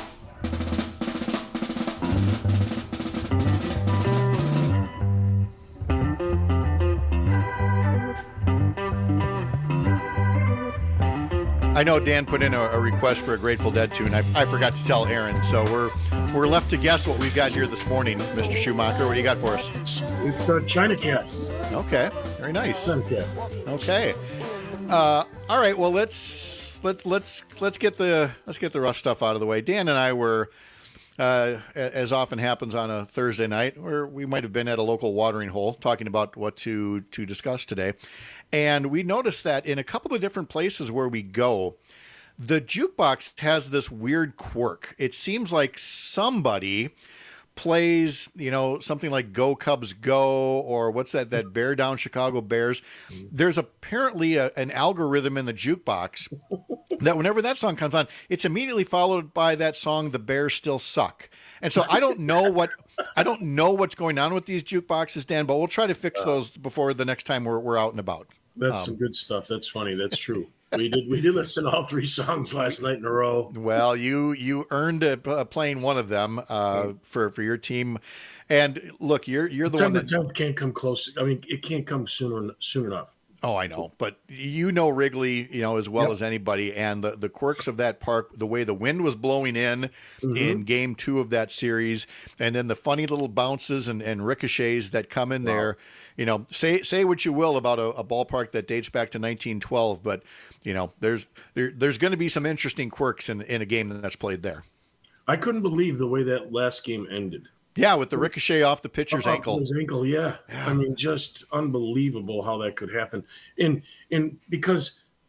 I know Dan put in a, a request for a Grateful Dead tune. I, I forgot to tell Aaron, so we're we're left to guess what we've got here this morning, Mister Schumacher. What do you got for us? It's uh, China Cat. Okay, very nice. China Cat. Okay, uh, all right. Well, let's let's let's let's get the let's get the rough stuff out of the way. Dan and I were, uh, as often happens on a Thursday night, where we might have been at a local watering hole talking about what to to discuss today. And we noticed that in a couple of different places where we go, the jukebox has this weird quirk. It seems like somebody plays, you know, something like Go Cubs Go, or what's that, that Bear Down Chicago Bears. There's apparently a, an algorithm in the jukebox that whenever that song comes on, it's immediately followed by that song, The Bears Still Suck. And so I don't know what... I don't know what's going on with these jukeboxes, Dan, but we'll try to fix those before the next time we're we're out and about. That's um, some good stuff. That's funny. That's true. We did we did listen to all three songs last night in a row. Well, you you earned a, a playing one of them uh, for for your team. And look, you're you're the one that the tenth can't come close. I mean, it can't come sooner soon enough. Oh, I know, but you know Wrigley, you know, as well yep. as anybody, and the, the quirks of that park, the way the wind was blowing in mm-hmm. in game two of that series, and then the funny little bounces and, and ricochets that come in wow. there. You know, say say what you will about a, a ballpark that dates back to nineteen twelve, but you know, there's there, there's going to be some interesting quirks in, in a game that's played there. I couldn't believe the way that last game ended. Yeah, with the ricochet off the pitcher's off ankle. His ankle, yeah. yeah. I mean, just unbelievable how that could happen. And and because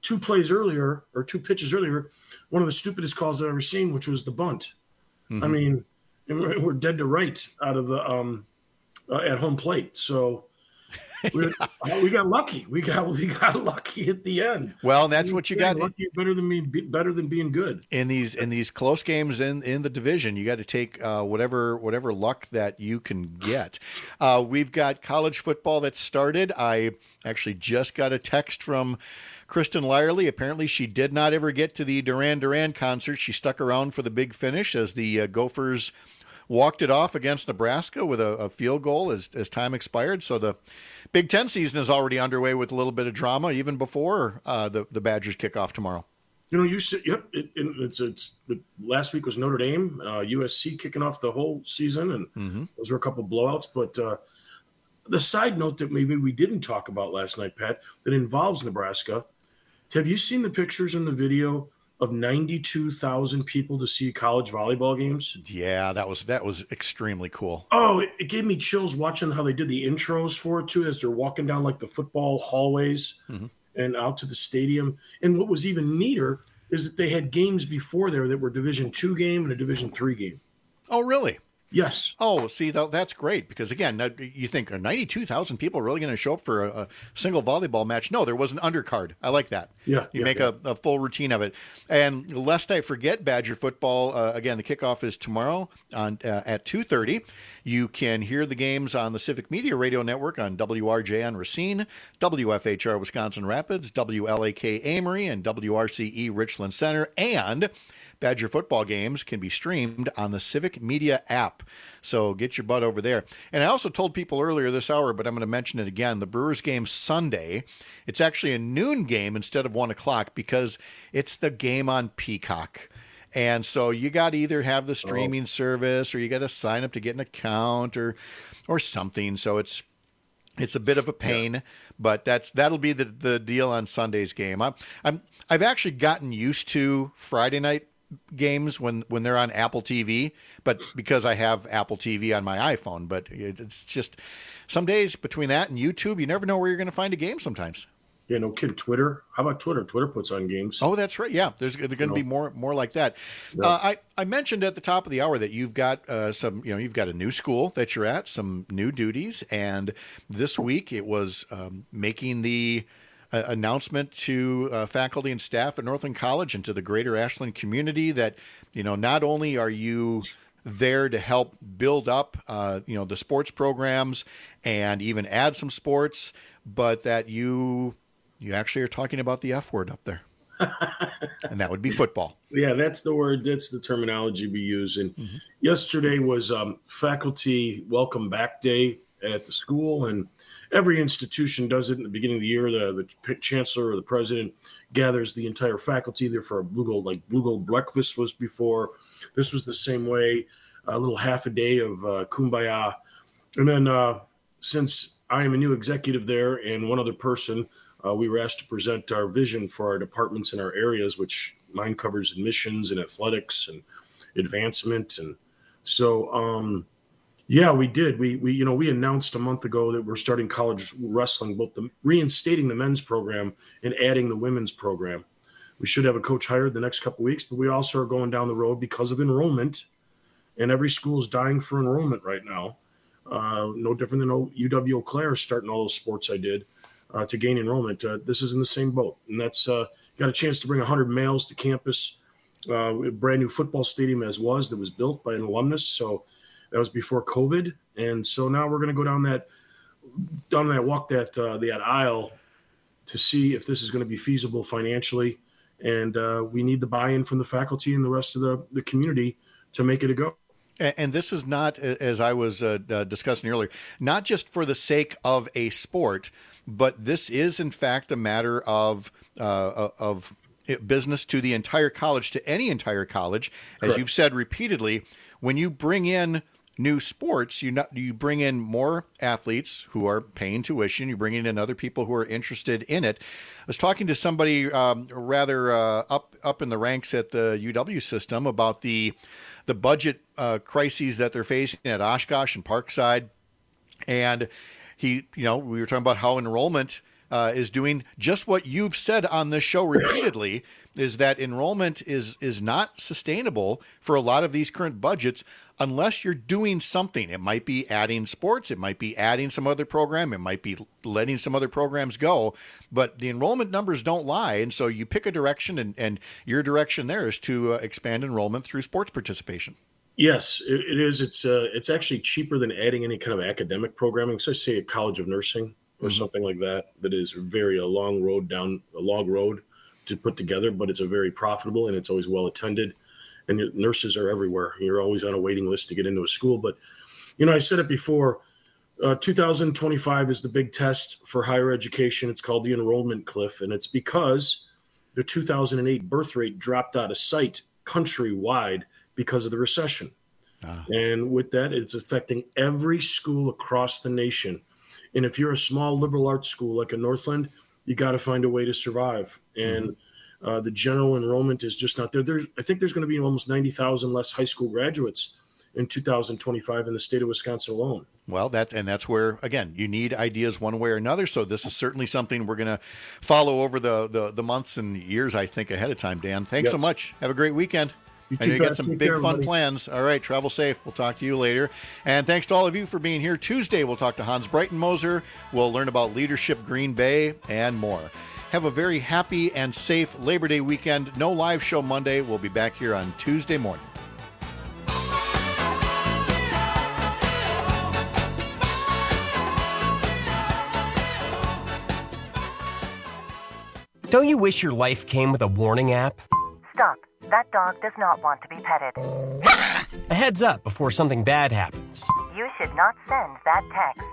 two plays earlier or two pitches earlier, one of the stupidest calls I've ever seen, which was the bunt. Mm-hmm. I mean, we're dead to right out of the um, uh, at home plate. So we we got lucky. We got we got lucky at the end. Well, and that's what you got. Lucky better than me, better than being good in these in these close games in, in the division. You got to take uh, whatever whatever luck that you can get. Uh, we've got college football that started. I actually just got a text from Kristen Lyerly. Apparently, she did not ever get to the Duran Duran concert. She stuck around for the big finish as the uh, Gophers walked it off against Nebraska with a, a field goal as as time expired. So the Big Ten season is already underway with a little bit of drama, even before uh, the the Badgers kick off tomorrow. You know, you said, yep. It, it, it's it's it, last week was Notre Dame, uh, U S C kicking off the whole season, and mm-hmm. those were a couple blowouts. But uh, the side note that maybe we didn't talk about last night, Pat, that involves Nebraska. Have you seen the pictures and the video of ninety-two thousand people to see college volleyball games? Yeah, that was that was extremely cool. Oh, it, it gave me chills watching how they did the intros for it too, as they're walking down like the football hallways mm-hmm. and out to the stadium. And what was even neater is that they had games before there that were Division two game and a Division three game. Oh, really? Yes. Oh, see, that's great because, again, you think, are ninety-two thousand people really going to show up for a, a single volleyball match? No, there was an undercard. I like that. Yeah. You yeah, make yeah. A, a full routine of it. And lest I forget, Badger football, uh, again, the kickoff is tomorrow on uh, at two thirty. You can hear the games on the Civic Media Radio Network on W R J on Racine, W F H R Wisconsin Rapids, W L A K Amory, and W R C E Richland Center. And Badger football games can be streamed on the Civic Media app. So get your butt over there. And I also told people earlier this hour, but I'm going to mention it again, the Brewers game Sunday, it's actually a noon game instead of one o'clock because it's the game on Peacock. And so you got to either have the streaming oh. service or you got to sign up to get an account or or something. So it's it's a bit of a pain, yeah. but that's that'll be the, the deal on Sunday's game. I'm, I'm I've actually gotten used to Friday night games when, when they're on Apple T V, but because I have Apple T V on my iPhone, but it's just some days between that and YouTube, you never know where you're going to find a game sometimes. Yeah, no kidding. Twitter. How about Twitter? Twitter puts on games. Oh, that's right. Yeah, there's going to be more more like that. Yeah. Uh, I I mentioned at the top of the hour that you've got uh, some, you know, you've got a new school that you're at, some new duties, and this week it was um, making the uh, announcement to uh, faculty and staff at Northland College and to the greater Ashland community that, you know, not only are you there to help build up, uh, you know, the sports programs and even add some sports, but that you you actually are talking about the F word up there, and that would be football. Yeah, that's the word. That's the terminology we use. And mm-hmm. yesterday was um, Faculty Welcome Back Day at the school, and every institution does it in the beginning of the year. The, the chancellor or the president gathers the entire faculty there for a Blue Gold, like Blue Gold breakfast was before. This was the same way, a little half a day of uh, kumbaya. And then uh, since I am a new executive there and one other person, uh, we were asked to present our vision for our departments in our areas, which mine covers admissions and athletics and advancement. And so, um, yeah, we did. We, we, you know, we announced a month ago that we're starting college wrestling, both the reinstating the men's program and adding the women's program. We should have a coach hired the next couple of weeks, but we also are going down the road because of enrollment, and every school is dying for enrollment right now. Uh, no different than U W Eau Claire starting all those sports I did uh, to gain enrollment. Uh, this is in the same boat, and that's uh, got a chance to bring one hundred males to campus. Uh, a brand new football stadium as was that was built by an alumnus, so that was before COVID, and so now we're going to go down that down that walk that uh, that aisle to see if this is going to be feasible financially. And uh, we need the buy-in from the faculty and the rest of the, the community to make it a go. And, and this is not, as I was uh, uh, discussing earlier, not just for the sake of a sport, but this is, in fact, a matter of uh, of business to the entire college, to any entire college. As Correct. You've said repeatedly, when you bring in new sports, you not, you bring in more athletes who are paying tuition. You bring in other people who are interested in it. I was talking to somebody um, rather uh, up up in the ranks at the U W system about the the budget uh, crises that they're facing at Oshkosh and Parkside, and he, you know, we were talking about how enrollment uh, is doing just what you've said on this show repeatedly, is that enrollment is is not sustainable for a lot of these current budgets unless you're doing something. It might be adding sports, it might be adding some other program, it might be letting some other programs go, but the enrollment numbers don't lie, and so you pick a direction, and, and your direction there is to uh, expand enrollment through sports participation. Yes, it, it is. It's uh, it's actually cheaper than adding any kind of academic programming, so say a College of Nursing or mm-hmm. something like that, that is very a long road down, a long road to put together, but it's a very profitable and it's always well attended. And the nurses are everywhere. You're always on a waiting list to get into a school. But, you know, I said it before, uh, two thousand twenty-five is the big test for higher education. It's called the enrollment cliff. And it's because the two thousand eight birth rate dropped out of sight countrywide because of the recession. Ah. And with that, it's affecting every school across the nation. And if you're a small liberal arts school like a Northland, you got to find a way to survive. And mm-hmm. uh, the general enrollment is just not there. There's, I think there's going to be almost ninety thousand less high school graduates in two thousand twenty-five in the state of Wisconsin alone. Well, that and that's where, again, you need ideas one way or another. So this is certainly something we're going to follow over the, the, the months and years, I think, ahead of time, Dan. Thanks yep. so much. Have a great weekend. You I know you guys. got some Take big care, fun everybody. plans. All right, travel safe. We'll talk to you later. And thanks to all of you for being here. Tuesday, we'll talk to Hans Breitenmoser. We'll learn about Leadership Green Bay and more. Have a very happy and safe Labor Day weekend. No live show Monday. We'll be back here on Tuesday morning. Don't you wish your life came with a warning app? Stop. That dog does not want to be petted. A heads up before something bad happens. You should not send that text.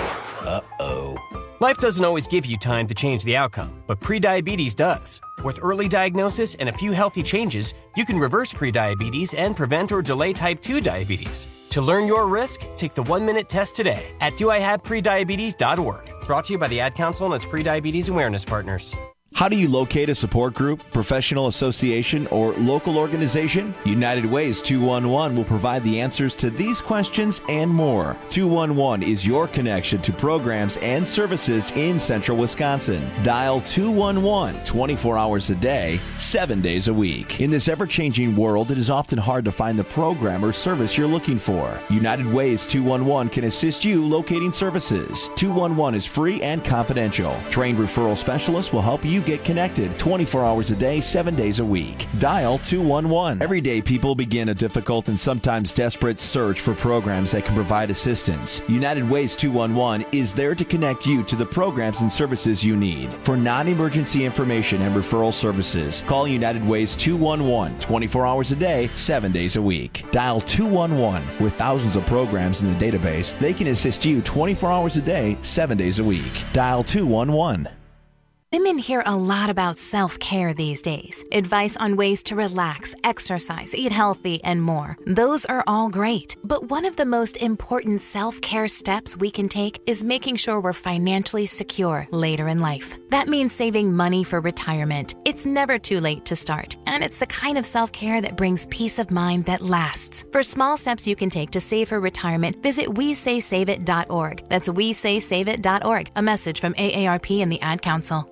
Uh-oh. Life doesn't always give you time to change the outcome, but prediabetes does. With early diagnosis and a few healthy changes, you can reverse prediabetes and prevent or delay type two diabetes. To learn your risk, take the one-minute test today at do I have prediabetes dot org. Brought to you by the Ad Council and its prediabetes awareness partners. How do you locate a support group, professional association, or local organization? United Ways two one one will provide the answers to these questions and more. two one one is your connection to programs and services in central Wisconsin. Dial two one one twenty-four hours a day, seven days a week. In this ever-changing world, it is often hard to find the program or service you're looking for. United Ways two one one can assist you locating services. two one one is free and confidential. Trained referral specialists will help you get connected twenty-four hours a day, seven days a week. Dial two one one. Every day, people begin a difficult and sometimes desperate search for programs that can provide assistance. United Ways two one one is there to connect you to the programs and services you need. For non-emergency information and referral services, call United Ways two one one twenty-four hours a day, seven days a week. Dial two one one. With thousands of programs in the database, they can assist you twenty-four hours a day, seven days a week. Dial two one one. Women hear a lot about self-care these days. Advice on ways to relax, exercise, eat healthy, and more. Those are all great. But one of the most important self-care steps we can take is making sure we're financially secure later in life. That means saving money for retirement. It's never too late to start, and it's the kind of self-care that brings peace of mind that lasts. For small steps you can take to save for retirement, visit we say save it dot org. That's we say save it dot org. A message from A A R P and the Ad Council.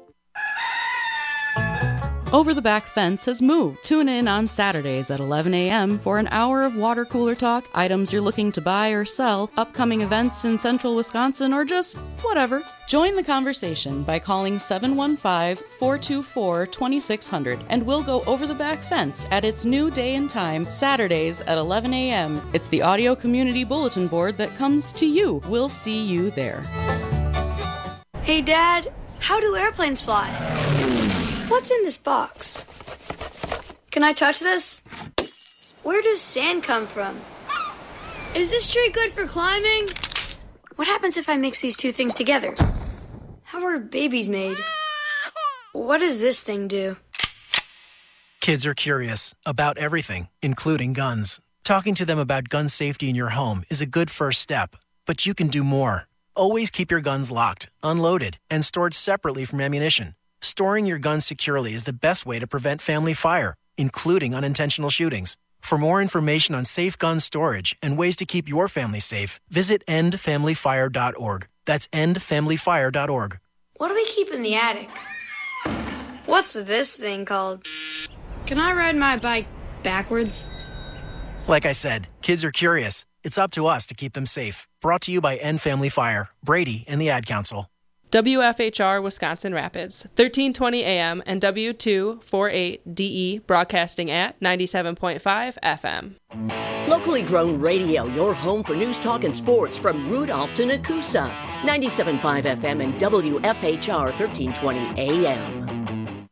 Over the Back Fence has moved. Tune in on Saturdays at eleven a.m. for an hour of water cooler talk, items you're looking to buy or sell, upcoming events in central Wisconsin, or just whatever. Join the conversation by calling seven one five, four two four, two six zero zero and we'll go over the back fence at its new day and time, Saturdays at eleven a.m. It's the audio community bulletin board that comes to you. We'll see you there. Hey, Dad, how do airplanes fly? What's in this box? Can I touch this? Where does sand come from? Is this tree good for climbing? What happens if I mix these two things together? How are babies made? What does this thing do? Kids are curious about everything, including guns. Talking to them about gun safety in your home is a good first step, but you can do more. Always keep your guns locked, unloaded, and stored separately from ammunition. Storing your guns securely is the best way to prevent family fire, including unintentional shootings. For more information on safe gun storage and ways to keep your family safe, visit end family fire dot org. That's end family fire dot org. What do we keep in the attic? What's this thing called? Can I ride my bike backwards? Like I said, kids are curious. It's up to us to keep them safe. Brought to you by End Family Fire, Brady, and the Ad Council. W F H R Wisconsin Rapids, thirteen twenty A M and W two forty-eight D E, broadcasting at ninety-seven point five F M. Locally grown radio, your home for news, talk, and sports from Rudolph to Nakusa, ninety-seven point five F M and W F H R thirteen twenty A M.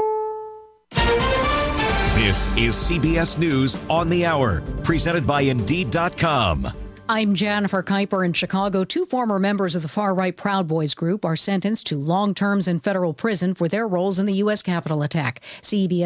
This is C B S News on the Hour, presented by Indeed dot com. I'm Jennifer Kuiper in Chicago. Two former members of the far-right Proud Boys group are sentenced to long terms in federal prison for their roles in the U S Capitol attack. C B S